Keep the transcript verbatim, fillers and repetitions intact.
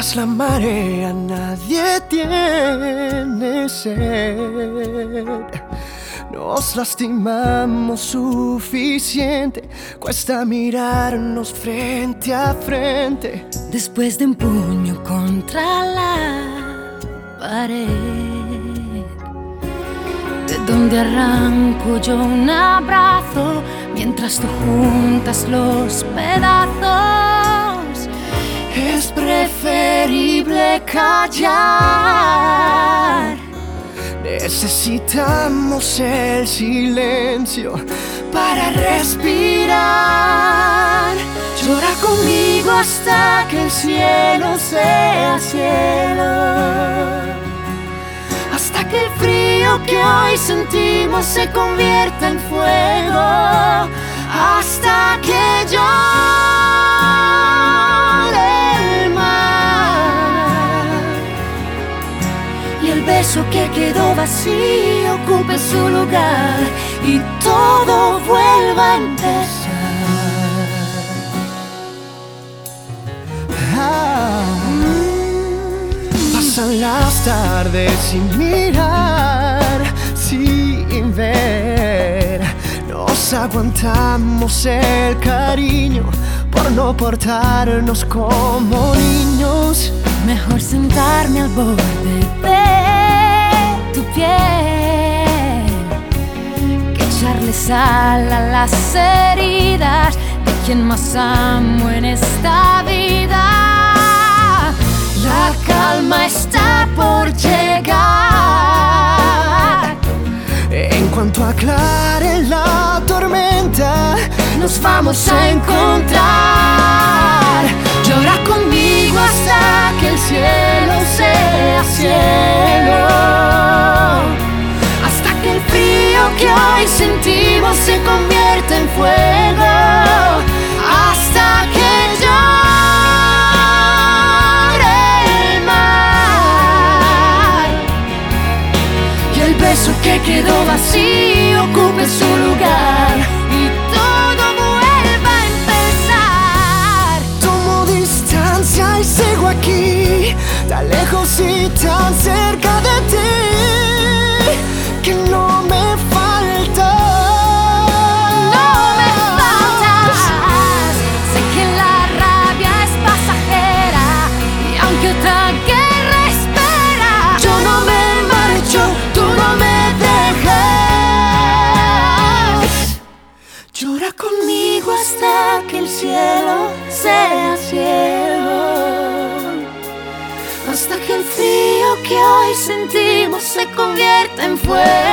Tras la marea nadie tiene sed. Nos lastimamos suficiente, cuesta mirarnos frente a frente. Después de un puño contra la pared, de donde arranco yo un abrazo mientras tú juntas los pedazos. Es preferible callar. Necesitamos el silencio para respirar. Llora conmigo hasta que el cielo sea cielo, hasta que el frío que hoy sentimos se convierta en fuego, hasta que llore el mar y el beso que quedó vacío ocupe su lugar y todo vuelva a empezar. Ah, pasan las tardes sin mirar, sin ver. Nos aguantamos el cariño por no portarnos como niños. Mejor sentarme al borde de tu piel que echarle sal a las heridas de quien más amo en esta vida. La calma está por llegar. En cuanto aclare la tormenta, nos vamos a encontrar. Llora conmigo hasta que el cielo sea cielo, hasta que el frío que hoy sentimos se convierta en fuego, hasta que llore el mar y el beso que quedó vacío ocupe su lugar y todo vuelva a empezar. Tomo distancia y sigo aquí, tan lejos y tan cerca de ti, que no me falta. No me faltas. Sé que la rabia es pasajera y aunque otra guerra espera, Yo no me marcho, tú no me dejas. Llora conmigo hasta que el cielo sea cielo, hasta que el frío que hoy sentimos se convierta en fuego,